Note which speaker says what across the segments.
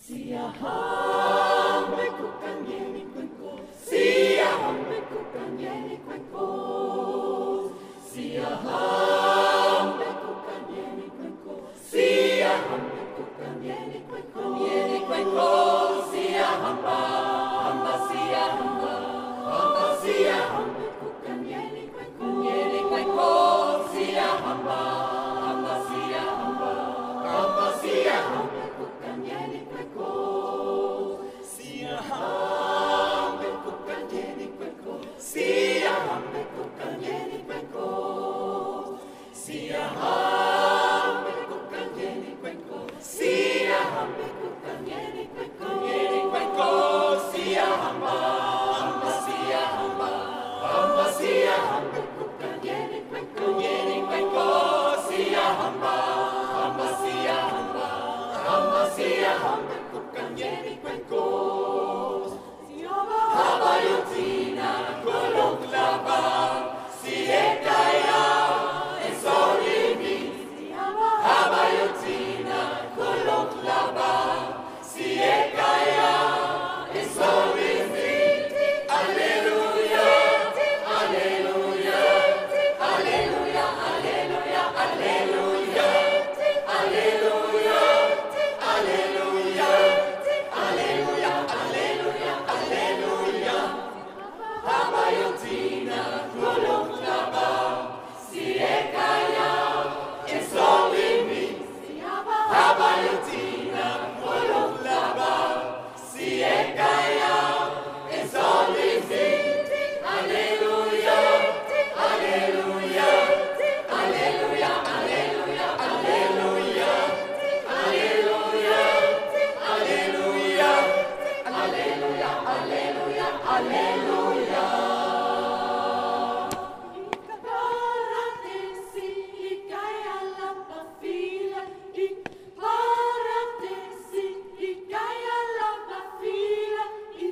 Speaker 1: Siahambe kukanyeni kwenko, siahambe kukanyeni kwenko, siahambe kukanyeni kwenko, siahambe kukanyeni kwenko, yeni kwenko, siahamba, hamba siahamba, hamba siahambe kukanyeni kwenko, yeni kwenko, siahamba, hamba siahamba, hamba siahambe kukanyeni kwenko. Siahambe kukanyeni kwenko, siahambe kukanyeni kwenko, siahambe kukanyeni kwenko, siahambe kukanyeni kwenko, yeni kwenko, siahamba, hamba siahamba, hamba siahambe kukanyeni kwenko, yeni kwenko, siahamba, hamba siahamba, hamba siahambe kukanyeni kwenko. Habayotina koloklaba, siekaya esolimi. Habayotina koloklaba, siekaya esolimi. Alleluia, alleluia, alleluia, alleluia, alleluia, alleluia, alleluia, alleluia, alleluia, alleluia. Habayotina koloklaba, siekaya esolimi. Habayotina koloklaba, siekaya esolimi. Alleluia, alleluia, alleluia, alleluia, alleluia, alleluia, alleluia, alleluia, alleluia, alleluia. Paradesi, ikaya lapa fila, paradesi, ikaya lapa fila,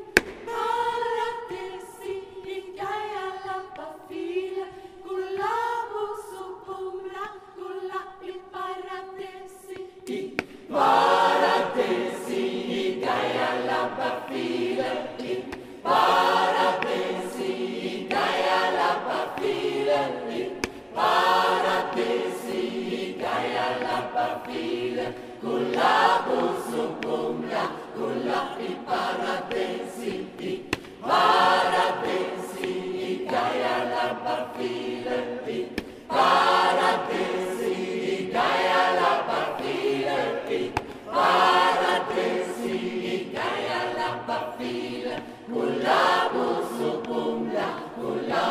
Speaker 1: paradesi, ikaya lapa fila, kulabu supumra, kula paradesi, paradesi, ikaya lapa fila, paradesi, ikaya lapa fila, paradesi, ikaya lapa fila, kulabu supumra, kula paradesi, paradesi, ikaya lapa fila, paradesi, ikaya lapa fila, paradesi, ikaya lapa fila, kulabu supumla, kula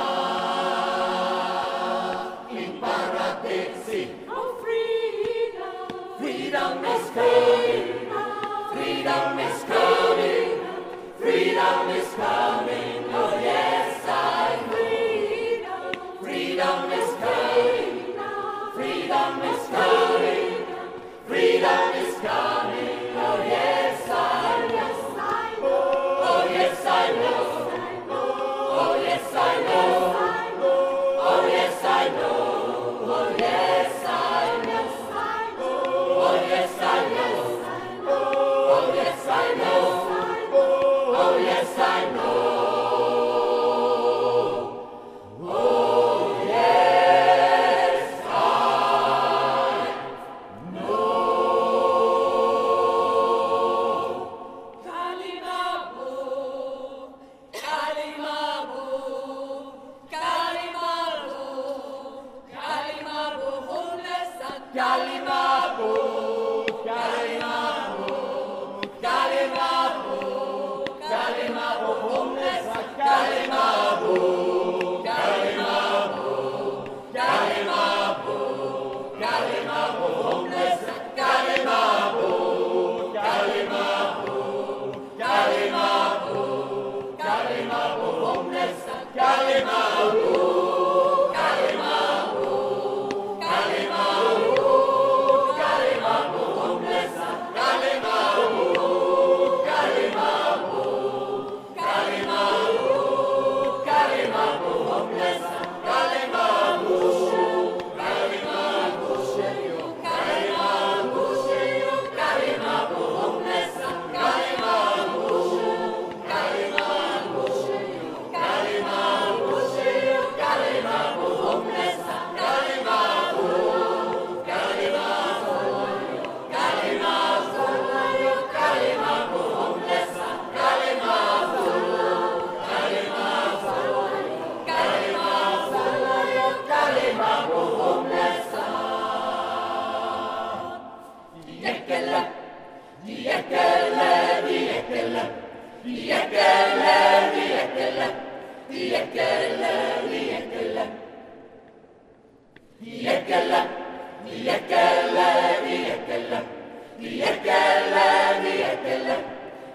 Speaker 1: paradesi. Oh, freedom, freedom is coming, freedom is coming, freedom is coming. Oh yes, I freedom, freedom is coming, freedom is coming, freedom is coming. Oh yes, I know, oh yes, I know, oh yes, I know, oh yes, I know, oh yes, I know, oh yes, I know, oh yes, I know, oh yes, I know.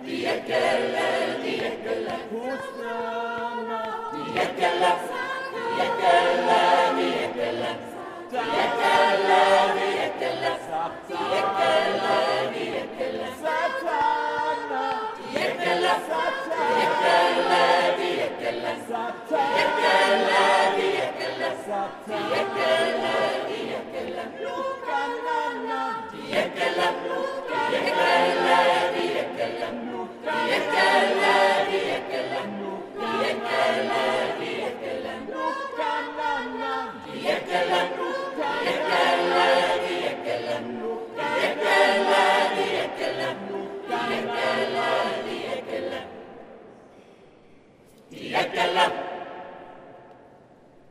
Speaker 1: diekele, diekele, Hosanna, diekele, diekele, diekele, diekele, diekele, diekele, diekele, Satana, diekele, diekele, diekele, diekele, diekele, diekele, diekele, Lukanana, diekele, diekele, diekele, diekele,